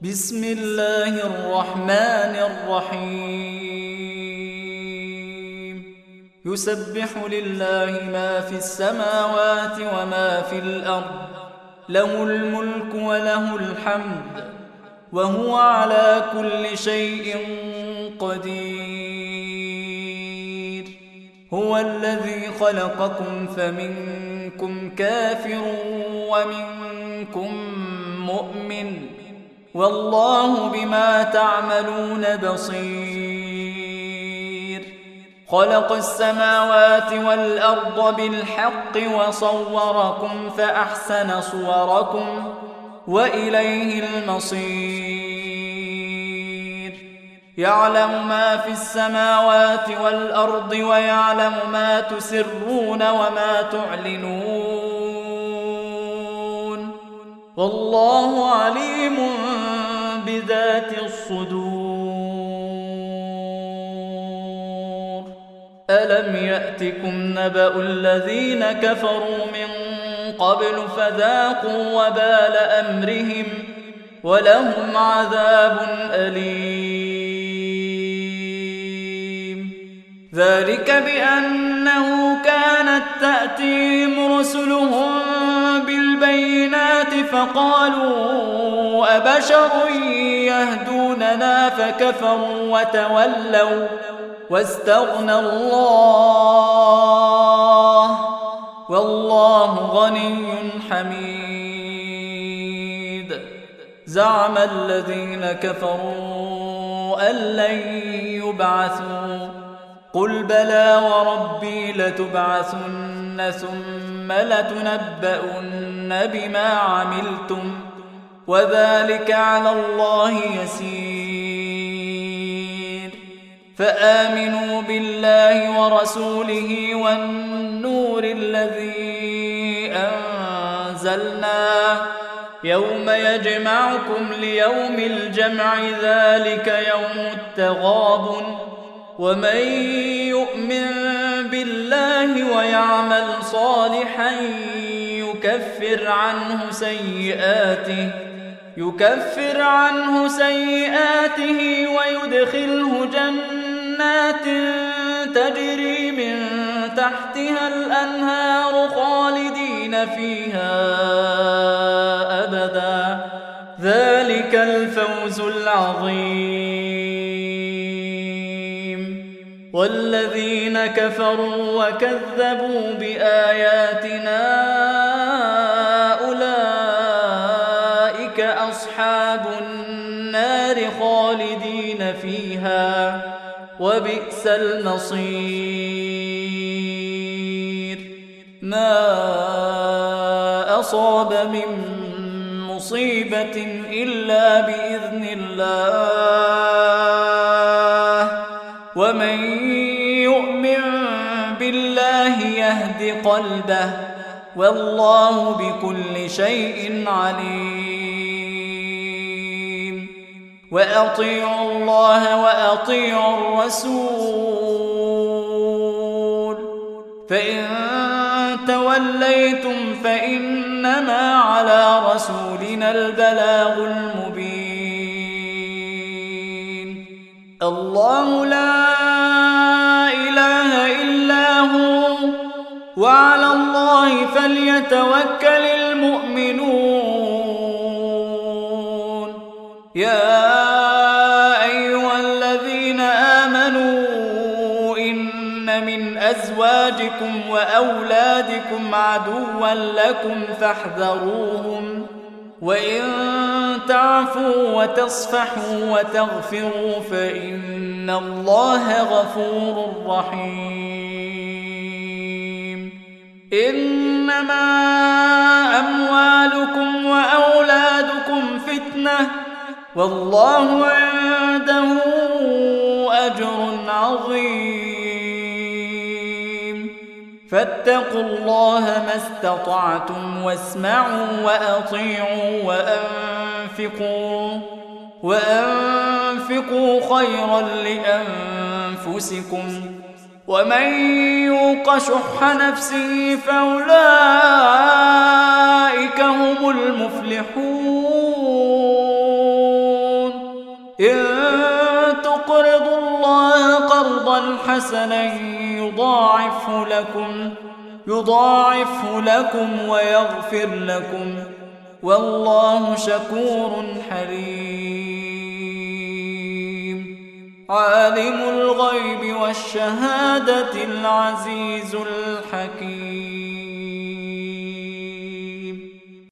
بسم الله الرحمن الرحيم يسبح لله ما في السماوات وما في الأرض له الملك وله الحمد وهو على كل شيء قدير هو الذي خلقكم فمنكم كافر ومنكم مؤمن والله بما تعملون بصير خلق السماوات والأرض بالحق وصوركم فأحسن صوركم وإليه المصير يعلم ما في السماوات والأرض ويعلم ما تسرون وما تعلنون والله عليم بذات الصدور ألم يأتكم نبأ الذين كفروا من قبل فذاقوا وبال أمرهم ولهم عذاب أليم ذلك بأنه كانت تأتيهم رسلهم بالبينات فقالوا أبشر يهدوننا فكفروا وتولوا واستغنى الله والله غني حميد زعم الذين كفروا أن لن يبعثوا قل بلى وربي لتبعثن ثم لتنبؤن بما عملتم وذلك على الله يسير فآمنوا بالله ورسوله والنور الذي أنزلنا يوم يجمعكم ليوم الجمع ذلك يوم التغابن ومن يؤمن بالله ويعمل صالحا يكفر عنه سيئاته ويدخله جنات تجري من تحتها الأنهار خالدين فيها أبدا ذلك الفوز العظيم والذين كفروا وكذبوا بآياتنا أولئك أصحاب النار خالدين فيها وبئس المصير ما أصاب من مصيبة إلا بإذن الله ومن يؤمن بالله يهد قلبه والله بكل شيء عليم وأطيعوا الله وأطيعوا الرسول فإن توليتم فإنما على رسولنا البلاغ المبين الله لا إله إلا هو وعلى الله فليتوكل المؤمنون يا أيها الذين آمنوا إن من أزواجكم وأولادكم عدوا لكم فاحذروهم وإن تعفوا وتصفحوا وتغفروا فإن الله غفور رحيم إنما أموالكم وأولادكم فتنة والله عنده أجر عظيم فاتقوا الله ما استطعتم واسمعوا وأطيعوا وأنفقوا خيرا لأنفسكم ومن يوق شح نفسه فأولئك هم المفلحون إن تقرضوا الله قرضا حسنا يضاعفه لكم ويغفر لكم والله شكور حليم. عالم الغيب والشهادة العزيز الحكيم.